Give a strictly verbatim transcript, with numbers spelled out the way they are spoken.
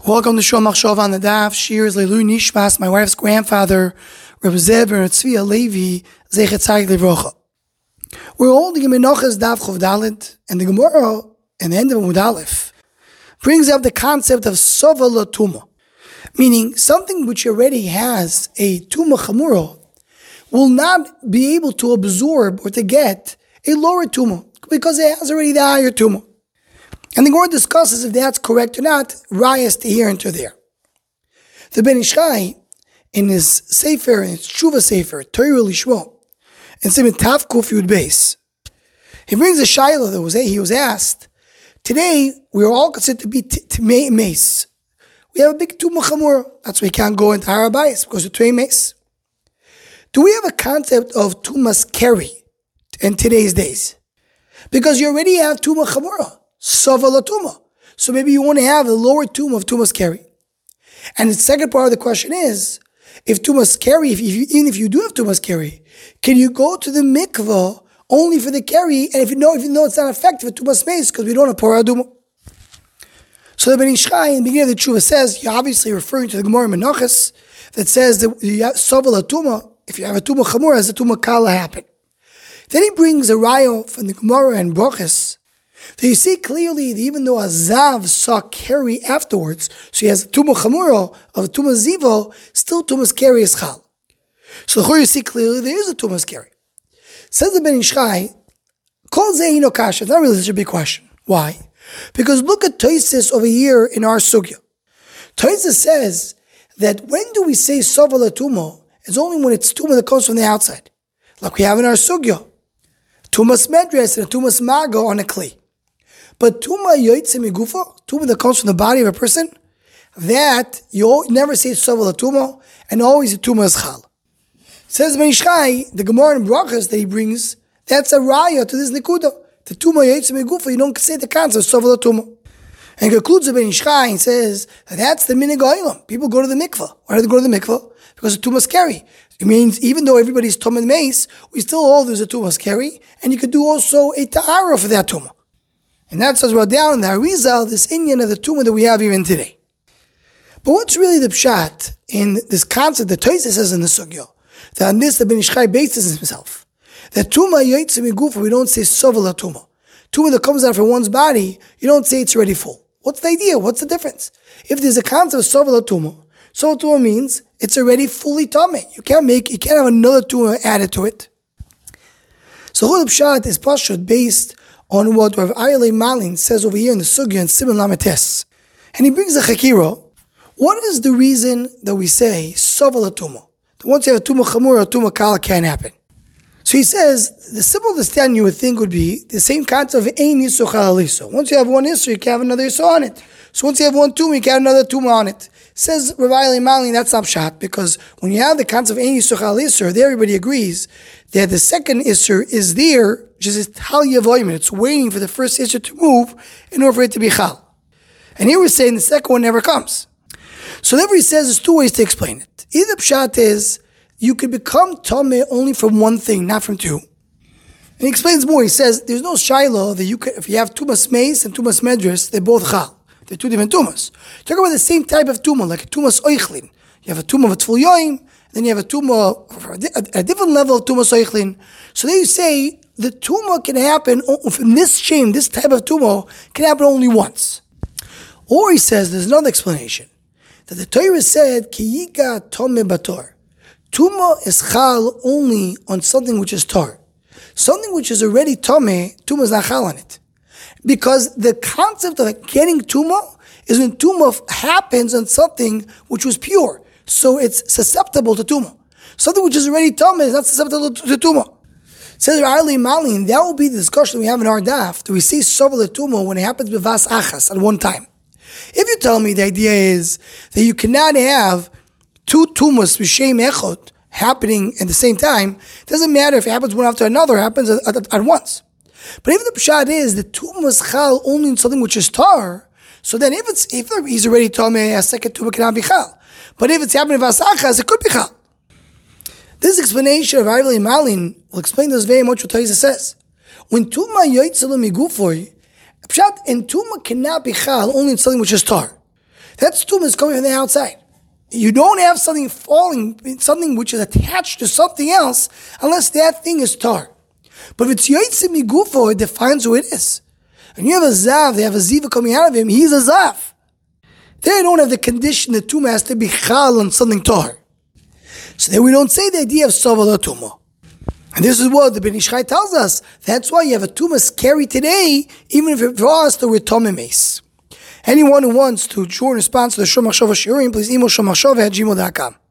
Welcome to Shul Machshov on the Daf. Shir is Leilu Nishmas, my wife's grandfather, Reb Zev ben Tzvi Levi, Zechet Tzayik Levrocha. We're holding in Menachos Daf Chov Dalet, and the Gemara, in the end of Amud Aleph, brings up the concept of Sova Latuma, meaning something which already has a Tuma Chamura will not be able to absorb or to get a lower Tuma, because it has already the higher Tuma. And the Gemara discusses if that's correct or not, rayas to here and to there. The Ben Ish Chai, in his Sefer, in his Tshuva Sefer, Torah Lishmo, in Siman Tav Kuf Yud Beis, he brings a shayla that was he was asked. Today we are all considered to be Tmei Meis. We have a big Tumah Chamura. That's why we can't go into Har HaBayis because of Tmei Meis. Do we have a concept of Tumas Keri in today's days? Because you already have Tumah Chamura. Sova Latuma. So maybe you want to have a lower tomb of Tumas Keri. And the second part of the question is, if Tumas Keri, if you, even if you do have Tumas Keri, can you go to the mikvah only for the Keri, and if you know, if you know it's not effective at Tumas Meis, because we don't have Porah Aduma. So the Ben Ish Chai, in the beginning of the Tshuva, says, you're obviously referring to the Gemara Menachos, that says that you have Sova Latuma, if you have a Tumah Chamura, as a Tumah Kala happen. Then he brings a raya from the Gemara and Brachos. So you see clearly that even though Azav saw Keri afterwards, so he has Tumah Chamura of Tumah Zivo, still Tumas Keri is Chal. So the you see clearly there is a Tumas Keri. Says the Ben Ish Chai, Kol Zeh Hino Kasha. It's not really such a big question. Why? Because look at Tosfos over here in our Sugya. Tosfos says that when do we say Sova Latuma? It's only when it's Tumah that comes from the outside. Like we have in our Sugya. Tumas Medres and Tumas Mago on a Kli. But Tuma Yoitze Migufa, Tuma that comes from the body of a person, that you never say Sova Latuma, and always a Tuma is Chal. Says Ben Ish Chai, the Gemara and Brachos that he brings, that's a raya to this Nikuda. The Tuma Yoitze Migufa, you don't say the concept of Sova Latuma. And he concludes the Ben Ish Chai and says that that's the Minig Oilam. People go to the mikvah. Why do they go to the mikvah? Because the Tumas Keri. It means even though everybody's Tumah Meis, we still hold there's a Tumas Keri, and you could do also a Ta'ara for that Tumah. And that's as well down in the Harizal, this Inyan of the Tumah that we have even today. But what's really the pshat in this concept that Tosfos says in the Sugya? That on this the Ben Ish Chai bases himself. That Tumah Yoitze Migufa, we don't say Sova Latuma. Tumah that comes out from one's body, you don't say it's already full. What's the idea? What's the difference? If there's a concept of Sova Latuma, Sova Latuma means it's already fully Tameh. You can't make, you can't have another Tumah added to it. So the pshat is pashut based on what Rav Aryeh Malin says over here in the Sugya and Siman Lametes. And he brings a Chakira. What is the reason that we say Sova Latuma? That once you have a Tumah Chamura, a Tumah Kala can't happen. So he says, the simple understanding you would think would be the same concept of Ein Yisur Chal Aliso. Once you have one Yisur, you can have another Yisur on it. So once you have one Tumah, you can have another Tumah on it. Says Rav Aryeh Malin, that's not pshat, because when you have the concept of Ein Yisur Chal Aliso, there everybody agrees that the second Isser is there, just as Tal Yavoyim, it's waiting for the first Isser to move in order for it to be Chal. And here we're saying the second one never comes. So therefore he says there's two ways to explain it. Either pshat is, you can become Tameh only from one thing, not from two. And he explains more, he says, there's no Shiloh that you can, if you have Tumas Meis and Tumas Medres, they're both Chal. They're two different Tumas. Talk about the same type of Tumah, like a Tumas Oichlin. You have a Tumah of Tful Yoim, then you have a tumah, a, a different level of tumah soichlin. So then you say the tumah can happen from this shame, this type of tumah can happen only once. Or he says there's another explanation that the Torah said ki yika tomeh bator. Tumah is chal only on something which is tar. Something which is already tomeh, tumah is not chal on it, because the concept of getting tumah is when tumah happens on something which was pure. So it's susceptible to tumah. Something which is already tumah is not susceptible to, to tumah. Says Aryeh Malin, that will be the discussion we have in our daf. Do we see Sova Latuma when it happens with Vas Achas at one time? If you tell me the idea is that you cannot have two tumas b'shem echot happening at the same time, it doesn't matter if it happens one after another, it happens at, at, at once. But if the pshat is the tumas chal only in something which is tar, so then if it's if he's already tumah, a second tumah cannot be chal. But if it's happening Vas Achas, it could be chal. This explanation of Aryeh Malin will explain this very much what Tosfos says. When Tuma Yoitze Migufoy, Pshat and Tuma cannot be Chal only in something which is tar. That's tumas coming from the outside. You don't have something falling, something which is attached to something else, unless that thing is tar. But if it's yotzei migufo, it defines who it is. And you have a zav, they have a ziva coming out of him, he's a zav. They don't have the condition that tumah has to be chal on something tar. So then we don't say the idea of sovala tumah. And this is what the Ben Ish Chai tells us. That's why you have a tumah carried today, even if it was to with tomim mace. Anyone who wants to join response to the Shom Machshava Shiurim, please email shom machshava at gmail dot com.